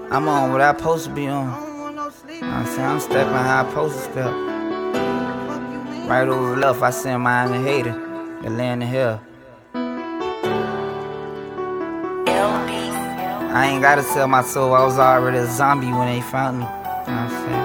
I'm on what I supposed to be on. You know what I'm saying? I'm stepping how I supposed to step. Right over left, I send mine a hater. They land in hell. I ain't gotta sell my soul, I was already a zombie when they found me. You know what I'm saying?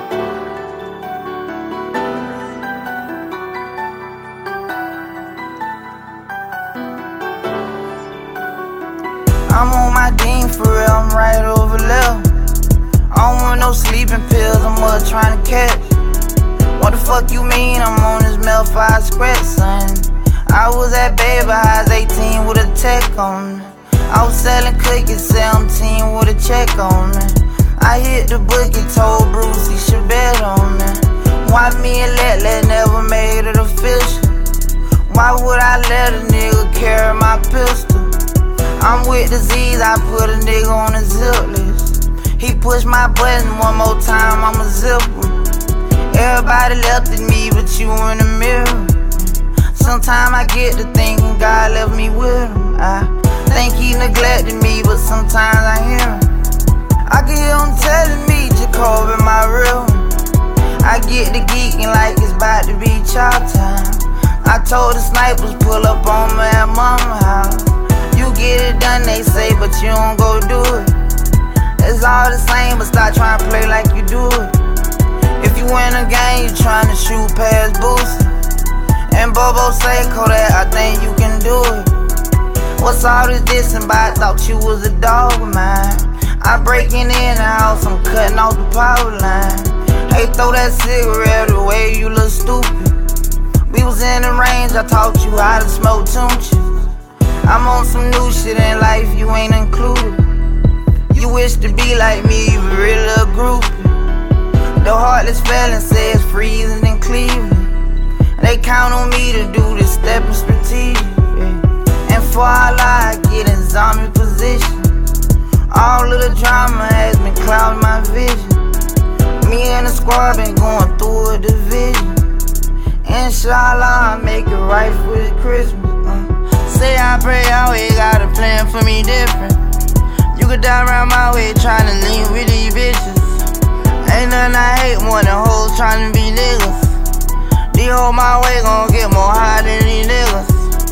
I'm on my Dean for real, I'm right over left. I don't want no sleeping pills, I'm what trying to catch. What the fuck you mean I'm on this mouth 5 scratch, son? I was at Baby Highs 18 with a tech on me. I was selling cookies 17 with a check on me. I hit the bookie, told Bruce he should bet on me. Why me and Let never made it official? Why would I let a nigga carry my pistol? I'm with disease, I put a nigga on a zip list. He pushed my button one more time, I'ma zip him. Everybody left at me, but you in the mirror. Sometimes I get to thinking God left me with him. I think he neglected me, but sometimes I hear him. I can hear him telling me, Jacob in my room. I get to geeking like it's about to be chow time. I told the snipers pull up on me at mama house. You get it done, they say, but you don't go do it. It's all the same, but stop trying to play like you do it. If you win a game, you trying to shoot past Boosie. And Bobo say, Kodak, I think you can do it. What's all this dissing about? Thought you was a dog of mine. I breaking in the house, I'm cutting off the power line. Hey, throw that cigarette away, you look stupid. We was in the range, I taught you how to smoke tunches. I'm on some new shit in life, you ain't included. You wish to be like me, you really a groupie. The heartless felon says freezing in Cleveland. They count on me to do this stepping strategic, yeah. And for all I get in zombie position. All of the drama has been clouding my vision. Me and the squad been going through a division. Inshallah, I make it right for this Christmas. Say I pray Yahweh got a plan for me different. You could die around my way trying to lean with these bitches. Ain't nothing I hate more than hoes trying to be niggas. These hoes my way gon' get more high than these niggas.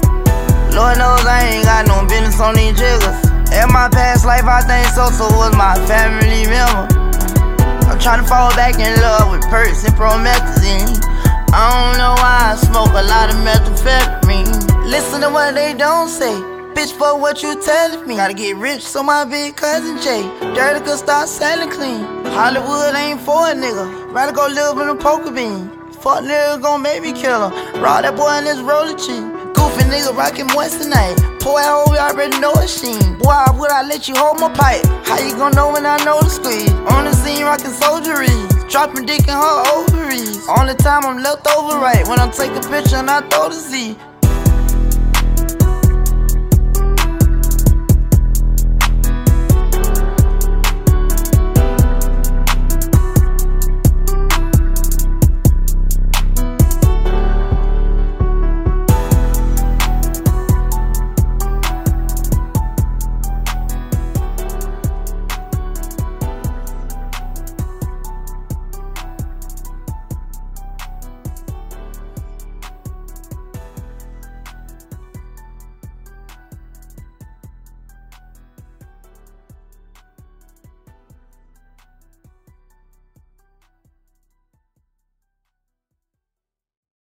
Lord knows I ain't got no business on these jiggers. In my past life I think Sosa was my family member. I'm trying to fall back in love with perks and promethazine. I don't know why I smoke a lot of methamphetamine. Listen to what they don't say. Bitch, fuck what you telling me. Gotta get rich so my big cousin Jay Dirty could start selling clean. Hollywood ain't for a nigga. Rather go live in a poker bean. Fuck nigga gon' make me kill him. Raw that boy in this roller cheap. Goofy nigga rockin' moissanite. Pour that hoe, we already know a sheen. Boy, how would I let you hold my pipe? How you gon' know when I know the squeeze? On the scene rockin' soldieries. Dropping dick in her ovaries. Only time I'm left over right when I take a picture and I throw the Z.